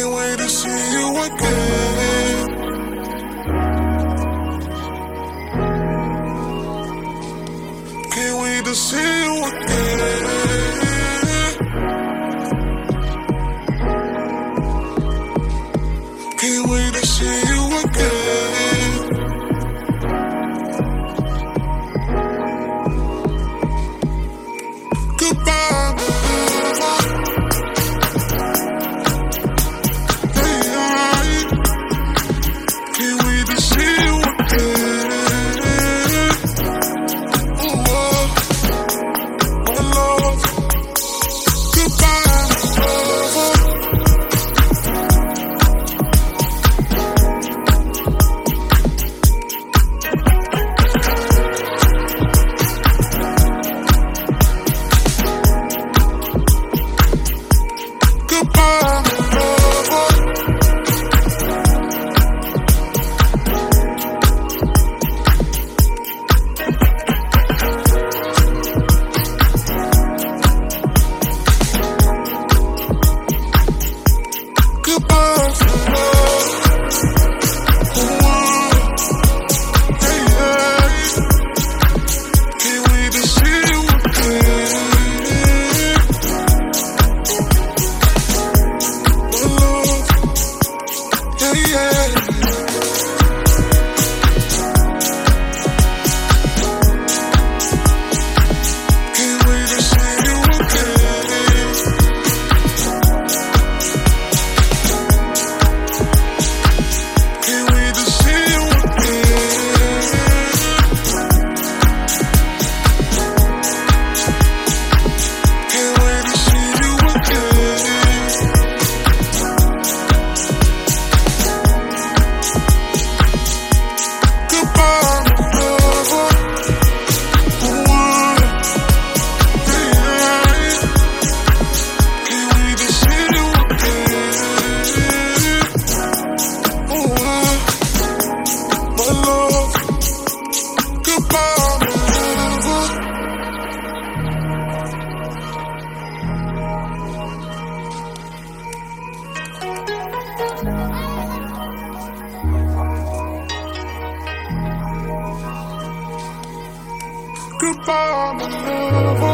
Can't wait to see you again. Can't wait to see you again. Can't wait to see you again. Goodbye, my lover. Hey, can't wait to see you again. Ooh, my love. Goodbye, my lover. Goodbye, my lover. Goodbye, my love. Ooh, hey, can't wait to see you again. My love, yeah. Can't wait to see you again. Can't wait to see you again. Can't wait to see you again. Goodbye, my lover. Ooh, yeah. Can't wait to see you again. Ooh, my love. Goodbye, my lover. Goodbye, my lover.